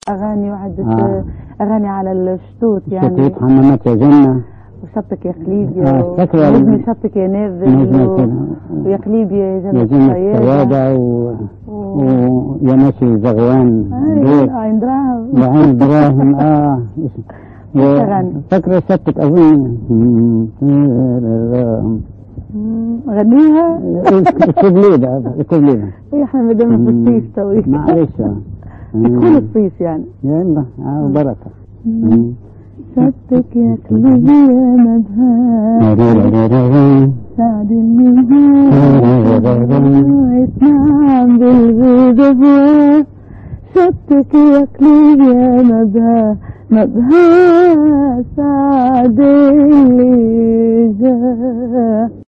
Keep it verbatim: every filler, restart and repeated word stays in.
اغاني وعده آه. اغاني على الشطوط يعني. شطوط حمامات يا جنة، وشطك يا خليبيا، آه فاكرة ونجمي شطك يا نازل، و... ويا خليبيا يا جنة الصيادة، و... و... ويا ماشي زغوان أيوة عين دراهم وعين دراهم. اه و... فاكرة شطك أظن غنيها اكتب لي اكتب لي ايه احنا مدام في الصيف توي معلش دخول الصيف يعني. يلا اه بركة. شطك يا خليبيا مدهان سعد النهار يتنعم بالغيب. شطك يا خليبيا مدهان مدهان سعد اللي جا.